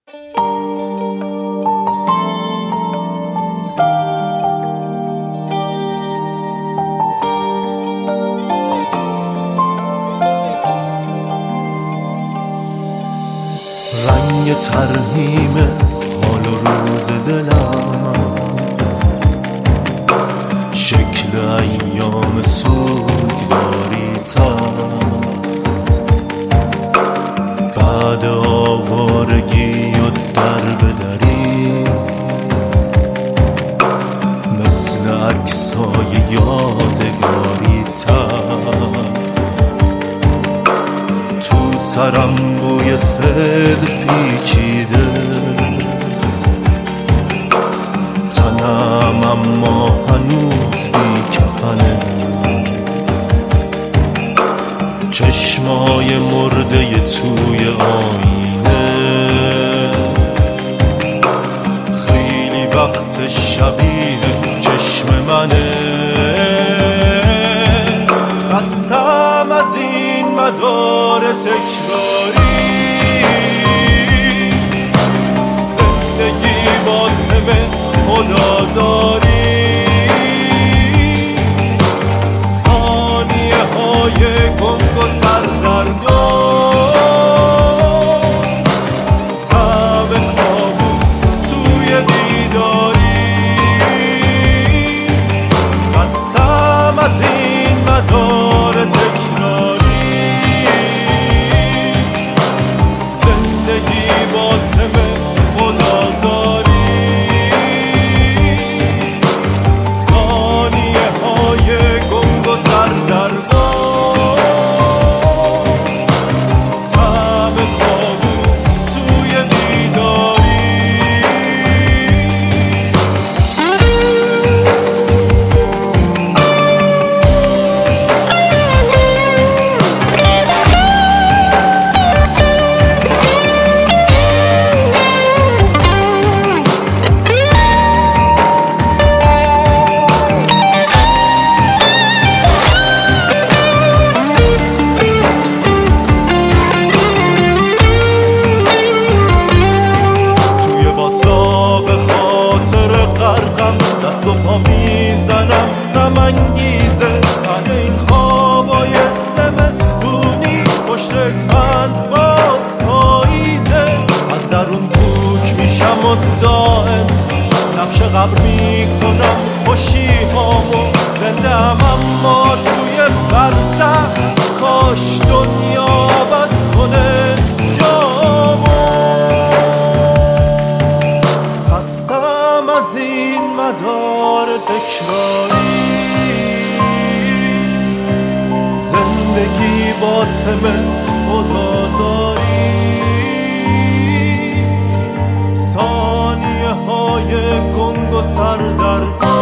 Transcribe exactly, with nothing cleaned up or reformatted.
رنگ ترحیم حال و روز دلم، شکل ایام سوگواری تا بعد آوارگی و در بدری، مثل عکسای یادگاری تلخ تو سرم بوی صدر پیچیده، تنم اما هنوز بی کفنه، چشمای مرده توی آینه، خیلی وقت شبیه چشم منه. خستم از این مدار تکراری، زندگی با تم خدازاری، ثانیه های گنگ و سردرگم، طعم کابوس توی بیداری. خستم از این مدار تکراری، زندگی با تم خدازاری، ثانیه های گنگ و سردرگم، طعم کابوس توی بیداری. دست و پا میزنم غم انگیزه، بعد این خوابای زمستونی پشت اسفند باز پاییزه. از درون پوک میشم و دائم نبش قبر میکنم خوشی هامو، زنده ام اما توی برزخ، کاش دنیا بس کنه جامو. خستم از این مدار تکراری، زندگی با تم خدازاری، ثانیه های گنگ و سردرگم.